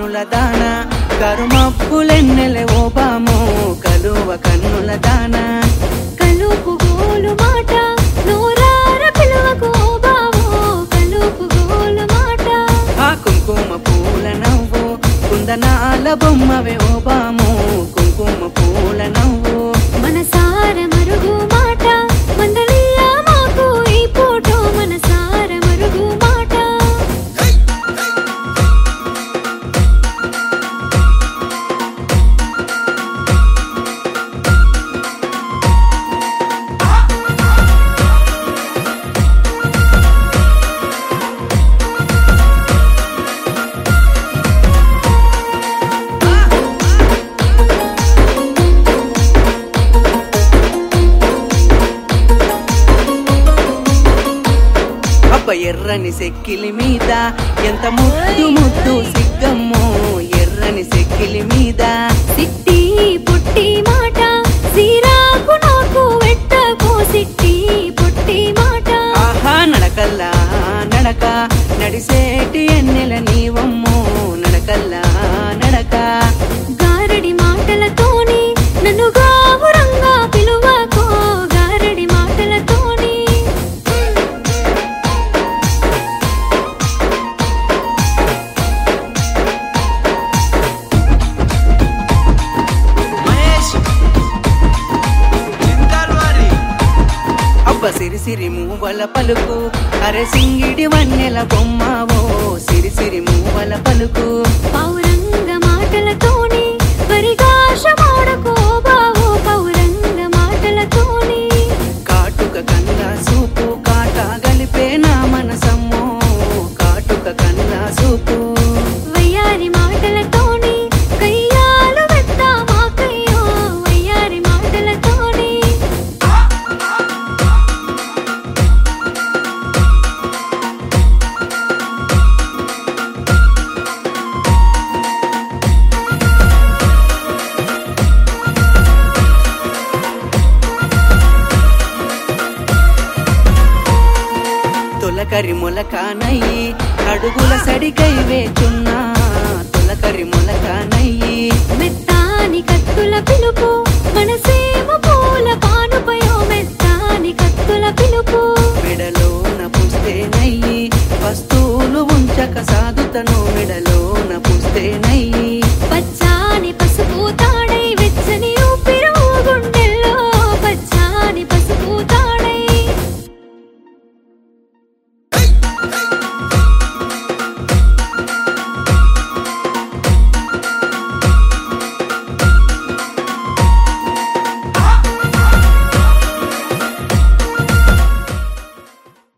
కన్నుల దాన కరుమప్పులెన్నెలె ఓబామో కలువ కన్నుల దాన కలుపు గోలు మాట నోరార పిలువకు బావో కలుపు గోలు మాట ఆ కుంకుమ పూల నవ్వు కుందనాల బొమ్మవే ఓబామో కుంకుమ పూల నవ్వు మనసార మరుగు మాట మందలియ మాకు ఈ ఫోటో మనసార మరుగు మాట అబ్బ ఎర్రని సెక్కిలి మీద ఎంత ముద్దు ముద్దు సిగ్గమ్మో ఎర్రని సెక్కిలి మీద సిట్టి పుట్టి మాట సీరాకు నాకు వెట్టకో సిట్టి పుట్టి మాట ఆహా నడకల్లా నడక నడిసేటి ఎన్నెల నీవమ్మో నడకల్లా నడక గారడి మాటలతోని నన్ను గావురంగా పిలువకో గారడి మాటలతోని అబ్బ సిరిసిరి మూవల పలుకు అరే సింగిడి వన్నెల బొమ్మవో సిరిసిరి మూవల పలుకు పౌరంగ మాటలతోని పరిగాష మాడకో బావో పౌరంగ మాటలతోని కాటుక కన్నా సూపు కాట గలిపే నా మనసమ్మో కాటుక కన్నా సూపు వయ్యారి మాటలతోని కయ్యాలు వెత్తామా కయ్యో వయ్యారి మాటలతోని తొలకరి మొలకానయ్యి అడుగుల సడికై వేచున్నా తొలకరి మొలకానయ్యి మెత్తాని కత్తుల పిలుపు మనసేమ పూల పానుపయో మెత్తాని కత్తుల పిలుపు మెడలోన పుస్తేనయ్యి వస్తువులు ఉంచక సాగు